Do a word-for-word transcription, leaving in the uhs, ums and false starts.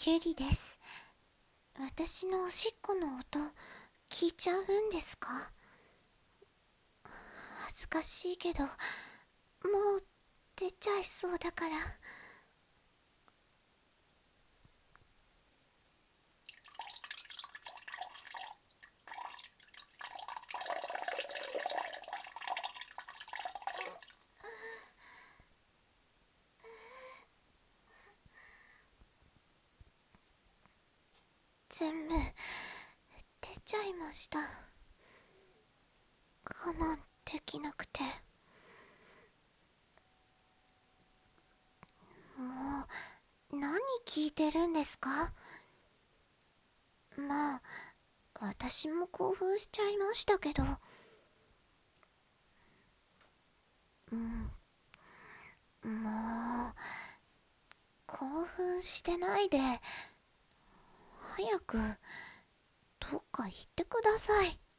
ゆりです。私のおしっこの音聞いちゃうんですか？恥ずかしいけどもう出ちゃいそうだから。全部出ちゃいました。我慢できなくて。もう何聞いてるんですか？まあ私も興奮しちゃいましたけど。うんもう興奮してないで早くどっか行ってください。